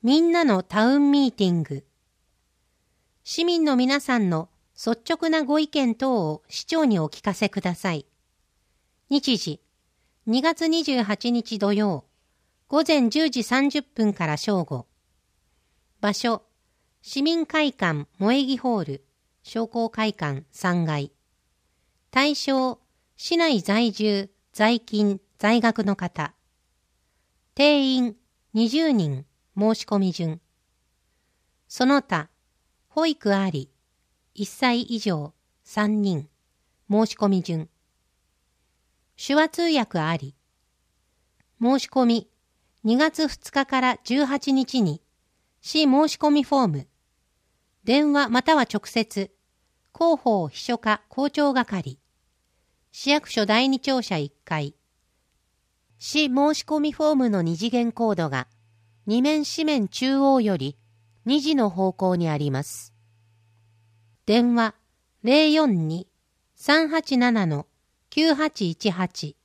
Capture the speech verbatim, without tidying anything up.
みんなのタウンミーティング。市民の皆さんの率直なご意見等を市長にお聞かせください。日時、にがつにじゅうはちにち土曜、午前じゅうじさんじゅっぷんから正午。場所、市民会館萌木ホール、商工会館さんがい。対象、市内在住、在勤、在学の方。定員、にじゅうにん、申し込み順。その他、保育あり、いっさい以上、さんにん、申し込み順。手話通訳あり。申し込み、にがつふつかからじゅうはちにちに、市申し込みフォーム、電話または直接、広報秘書課校長係、市役所だいに庁舎いっかい、市申し込みフォームの二次元コードが、二面四面中央よりにじの方向にあります。電話 ゼロよんに さんはちなな きゅうはちいちはち